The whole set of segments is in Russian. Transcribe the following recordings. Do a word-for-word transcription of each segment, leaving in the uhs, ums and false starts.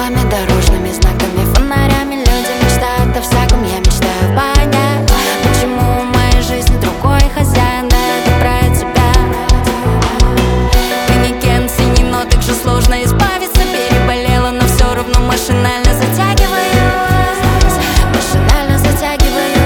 Светофорами, дорожными знаками, фонарями. Люди мечтают о всяком, я мечтаю понять, почему в моей жизни другой хозяин. Да это про тебя. Ты не Кен, синий, но так же сложно избавиться. Переболела, но все равно машинально затягиваю. Машинально затягиваю.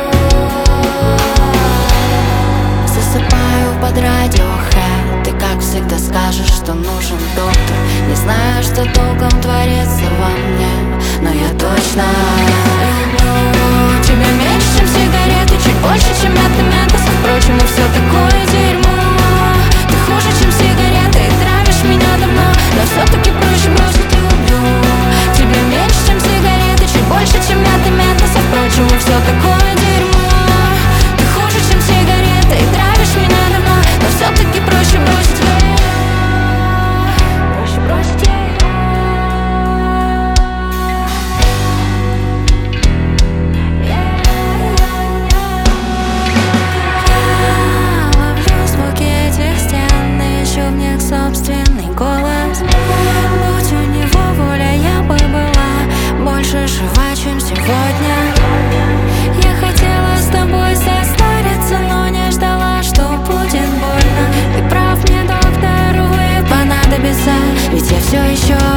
Засыпаю под радиохэд. Ты как всегда скажешь, что нужен доктор. Не знаю, что толком творится во мне, но я точно люблю тебя меньше, чем сигареты, чуть больше, чем мяты ментосов. Впрочем, и все такое дерьмо. Ты хуже, чем сигареты, и травишь меня давно, но все-таки проще бросить. Люблю тебя меньше, чем сигареты, чуть больше, чем мяты ментосов. Впрочем, и все такое дерьмо. Ты хуже, чем сигареты, и травишь меня давно, но все-таки проще бросить. Проще бросить. Собственный голос. Будь у него воля, я бы была больше жива, чем сегодня. Я хотела с тобой состариться, но не ждала, что будет больно. Ты прав, мне, доктор, увы, понадобится, ведь я все еще